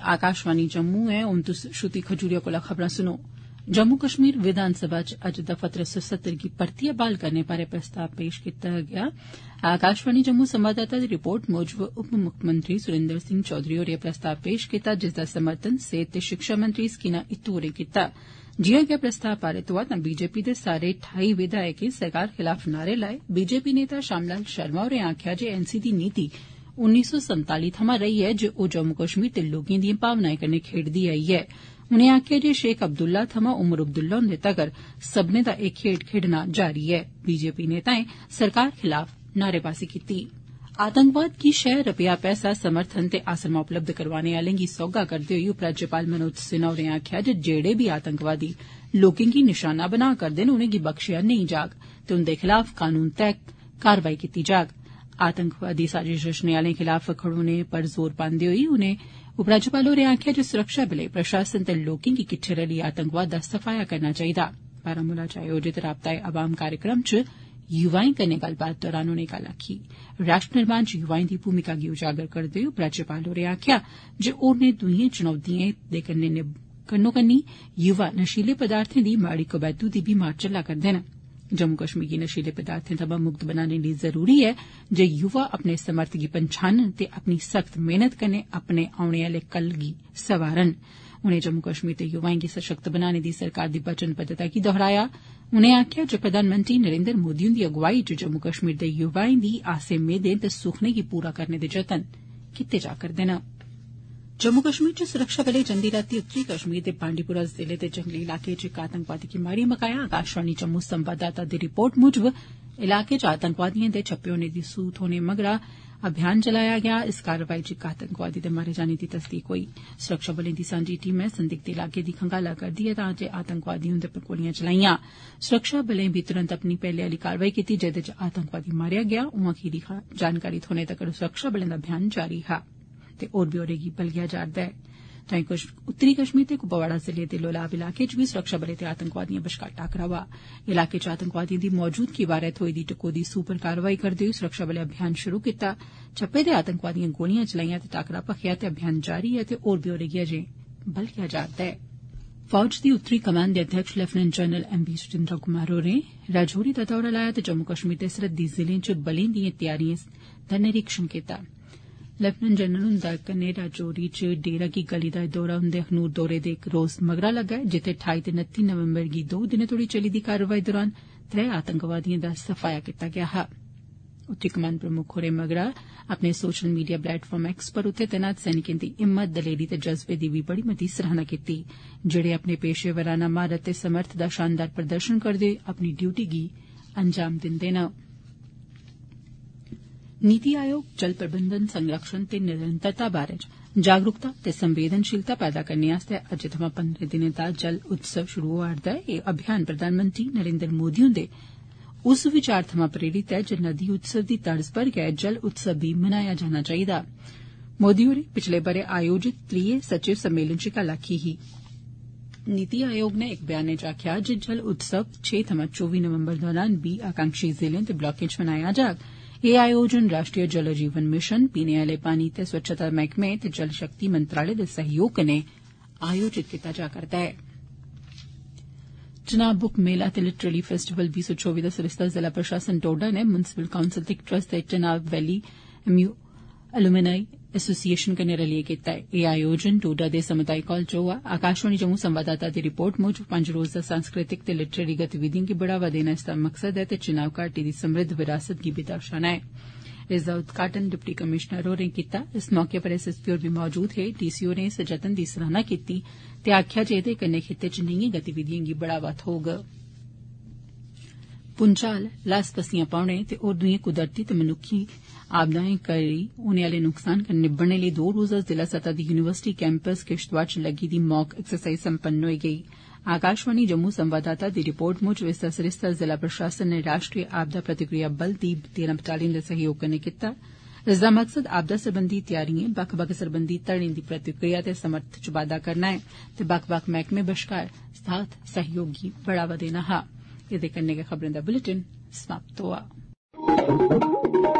आकाशवाणी जम्मू ऐ हुन तुस श्रुति खजूरिया कोला खबरां सुनो। जम्मू कश्मीर विधानसभा च अज्ज दफा 370 गी परतियै बहाल करने बारै प्रस्ताव पेश कीता गेआ। आकाशवाणी जम्मू संवाददाता दी रिपोर्ट मूजब उप मुक्खमंत्री सुरिंदर सिंह चौधरी होरें प्रस्ताव पेश कीता, जिसदा समर्थन सेहत ते शिक्षा मंत्री सकीना इत्तू होरें कीता। जियां गै प्रस्ताव पारित होआ तां बीजेपी दे सारे 28 विधायकें सरकार खिलाफ नारे लाए। बीजेपी नेता श्यामलाल शर्मा होरें आखेआ जे एनसी दी नीति 1947 थमां रेही ऐ जे ओह जम्मू कश्मीर दे लोकें दिएं भावनाएं कन्नै खेड़दी आई ऐ। उनें आखेआ जे शेख अब्दुल्ला थमां उमर अब्दुल्ला हुंदे तगर सब्बने दा एह् खेड्ड खेड्डना जारी ऐ। बीजेपी नेताएं सरकार खिलाफ नारेबाजी कीती। आतंकवाद गी शह रपेआ पैसा समर्थन ते आसरमा उपलब्ध करवाने आलें गी सौगा करदे होई उपराज्यपाल मनोज सिन्हा होरें आखेआ जे जेड़े बी आतंकवादी लोकें गी निशाना बना करदे न उनेंगी बख्शेआ नेईं जाग ते उंदे खिलाफ कानून तैह्त कारवाई कीती जाग। आतंकवादी साजिश रचने आलें खिलाफ खड़ोने पर जोर पांदे होई उनें उपराज्यपाल होरें आखेआ जे सुरक्षाबलें प्रशासन ते लोकें गी किट्ठे रलियै आतंकवाद दा सफाया करना चाहिदा। बारामूला च आयोजित राबता अवाम कार्यक्रम च युवाएं कन्नै गल्लबात दौरान उनें गल्ल आखी। राष्ट्र निर्माण च युवाएं दी भूमिका गी उजागर करदे होई उपराज्यपाल होरें आखेआ जे होरनें दुइएं चुनौतिएं दे कन्नो-कन्नी युवा नशीले पदार्थें दी माड़ी कबैतू दी बी मार झल्ला करदे न। जम्मू कश्मीर गी नशीले पदार्थें थमां मुक्त बनाने लेई जरूरी ऐ जे युवा अपने समर्थ गी पन्छानन ते अपनी सख्त मेहनत कन्नै अपने औने आले कल गी संवारन। उनें जम्मू कश्मीर दे युवाएं गी सशक्त बनाने दी सरकार दी वचनबद्धता गी दोहराया। उनें आखेआ जे प्रधानमंत्री नरेन्द्र मोदी हुंदी अगुवाई च जम्मू कश्मीर दे युवाएं दी आसें मेदें ते सुखने गी पूरा करने दे जतन कीते जा करदे न। जम्मू कश्मीर च सुरक्षाबलें जंदी रातीं उत्तरी कश्मीर दे बांडीपुरा जिले दे जंगली इलाके च इक आतंकवादी गी मारी मकाया। आकाशवाणी जम्मू संवाददाता दी रिपोर्ट मूजब इलाके च आतंकवादिएं दे छप्पे होने दी सूह थ्होने मगरा अभियान चलाया गेआ। इस कारवाई च इक आतंकवादी दे मारे जाने दी तस्दीक होई। सुरक्षाबलें दी सांझी टीमै संदिग्ध इलाके दी खंगाला करदी ऐ तां जे आतंकवादी उंदे पर गोलियां चलाईयां। सुरक्षाबलें बी तुरंत अपनी पैह्ले आली कारवाई कीती जेदे च आतंकवादी मारेआ गेआ। उआं खीरी जानकारी थ्होने तगर सुरक्षाबलें दा अभियान जारी हा ते होर ब्यौरे गी बलगेआ जा'रदा ऐ। ताईं उत्तरी कश्मीर दे कुपवाड़ा जिले दे लोलाब इलाके च बी सुरक्षाबलें ते आतंकवादिएं बश्कार टाकरा होआ। इलाके च आतंकवादिएं दी मौजूदगी बारै थ्होई दी टकोह्दी सूह पर कारवाई करदे होई सुरक्षाबलें अभियान शुरू कीता। छप्पे दे आतंकवादिएं गोलियां चलाईयां ते टाकरा भखेआ ते अभियान जारी ऐ ते होर ब्यौरे गी अजें बलगेआ जा'रदा ऐ। फौज दी उत्तरी कमान दे अध्यक्ष lieutenant general M B. Surendra Kumar होरें राजौरी दा दौरा लाया ते जम्मू कश्मीर दे सरहदी जिलें च बलें दिएं तैयारिएं दा निरीक्षण कीता। लेफ्टिनेंट जनरल हुंदा कन्नै राजौरी च डेरा की गली दा दौरा उंदे अखनूर दौरे दे इक रोज मगरा लग्गा ऐ जित्थे 28 ते 29 नवंबर गी 2 दिनें तोड़ी चली दी कारवाई दौरान 3 आतंकवादिएं दा सफाया कीता गेआ हा। उत्तरी कमान प्रमुख होरें मगरा अपने सोशल मीडिया प्लेटफार्म एक्स पर उत्थे तैनात सैनिकें दी हिम्मत दलेरी ते जज्बे दी बी बड़ी मती सराहना कीती जेड़े अपने पेशेवराना महारत ते समर्थ दा शानदार प्रदर्शन करदे होई अपनी ड्यूटी गी अंजाम दिंदे न। नीति आयोग जल प्रबंधन संरक्षण ते निरंतरता बारै जागरूकता ते संवेदनशीलता पैदा करने आस्तै अज्ज थमां 15 दिनें दा जल उत्सव शुरू होआ'रदा ऐ। एह् अभियान प्रधानमंत्री नरेन्द्र मोदी हुंदे उस विचार थमां प्रेरित ऐ जे नदी उत्सव दी तर्ज पर गै जल उत्सव बी मनाया जाना चाहिदा। मोदी होरें पिछले ब'रे आयोजित 3 सचिव सम्मेलन च गल्ल आखी ही। नीति आयोग नै इक ब्यानै च आखेआ जे जल उत्सव 6 थमां 24 नवंबर दौरान 20 आकांक्षी जिलें ते ब्लाकें च मनाया जाग। एह् आयोजन राष्ट्रीय जल जीवन मिशन, पीने आले पानी ते स्वच्छता मैह्कमे ते जल शक्ति मंत्रालय दे सहयोग कन्नै आयोजित कीता जा करदा ऐ। चनाब बुक मेला ते लिटरेरी फेस्टिवल 2024 दा सरिस्ता जिला प्रशासन डोडा ने म्युनिसिपल काउंसिल ते ट्रस्ट ते चनाब वैली एलुमनाई एसोसिएशन कन्नै रलियै कीता ऐ। एह् आयोजन डोडा दे समुदायिक हाल च होआ। आकाशवाणी जम्मू संवाददाता दी रिपोर्ट मूजब 5 रोजा सांस्कृतिक ते लिटरेरी गतिविधिएं गी बढ़ावा देना इसदा मकसद ऐ ते चिनाब घाटी दी समृद्ध विरासत गी बी दर्शाना ऐ। इसदा उद्घाटन डिप्टी कमिशनर होरें कीता। इस मौके पर एसएसपी होर बी मौजूद हे। डीसी होरें इस जतन दी सराहना कीती ते आखेआ जे एह्दे कन्नै खित्ते च नेइयें गतिविधिएं गी बढ़ावा थ्होग। भूंचाल, ल्हास पस्सियां पौने ते होर दुइएं कुदरती ते मनुक्खी आपदाएं करी होने आले नुकसान कन्नै निब्बड़ने लेई 2 रोजा जिला सतह दी यूनिवर्सिटी कैंपस किश्तवाड़ च लग्गी दी मॉक एक्सरसाइज संपन्न होई गेई। आकाशवाणी जम्मू संवाददाता दी रिपोर्ट मूजब इसदा सरिस्ता जिला प्रशासन ने राष्ट्रीय आपदा प्रतिक्रिया बल दी 13 बटालियन दे सहयोग कन्नै कीता। इसदा मकसद आपदा सरबंधी तैयारिएं, बक्ख-बक्ख सरबंधी धड़ें दी प्रतिक्रिया ते समर्थ च बाद्दा करना ऐ ते बक्ख-बक्ख मैह्कमें बश्कार साथ सहयोग गी बढ़ावा देना हा। एह्दे कन्नै गै खबरें दा बुलेटिन समाप्त होआ।